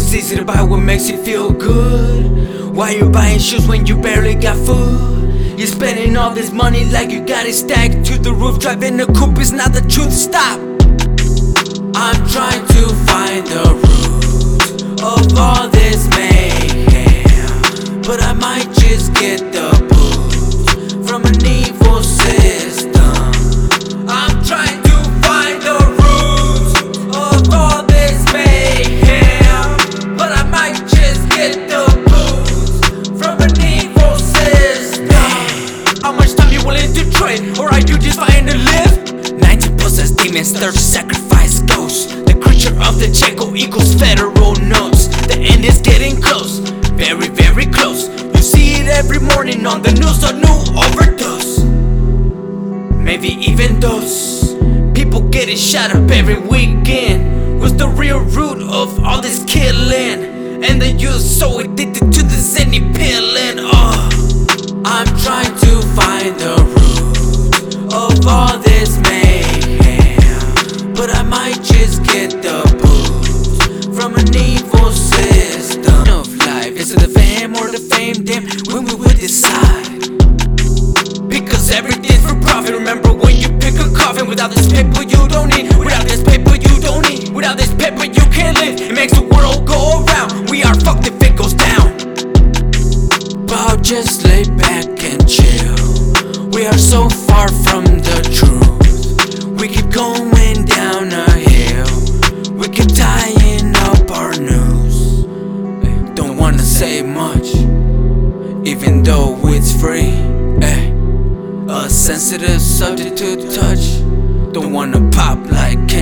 It's easy to buy what makes you feel good. Why you buying shoes when you barely got food? You're spending all this money like you got it stacked to the roof. Driving a coupe is not the truth, stop. I'm trying to find the root of all this mayhem, but I might just get the boot from an evil system. I'm trying to find the root of all this mayhem, but I might just get the boot from an evil system. How much time you willing to trade, or are you just trying to live? 19 possessed demons, 30 sacrifice ghosts. The creature of the Checo equals federal notes. The end is getting close, very, very close. You see it every morning on the news, a new overdose. Maybe even those people getting shot up every weekend was the real root of all this killing. And the youth so addicted to the Zenny pillin'. I'm trying to find the root of all this mayhem, but I might just get the boot from an evil system of life. Is it the fame or the fame? Damn, when we will decide, because everything's for profit. Remember when you pick a coffin, without this paper you don't eat, without this paper you don't eat, without this paper you can't live. It makes the world go around. We are fucked if it goes down. But I'll just lay back and chill. We are so far from the truth. We keep going down a hill. We keep tying up our noose. Don't wanna say much, even though it's free. A sensitive subject to touch. Don't wanna pop like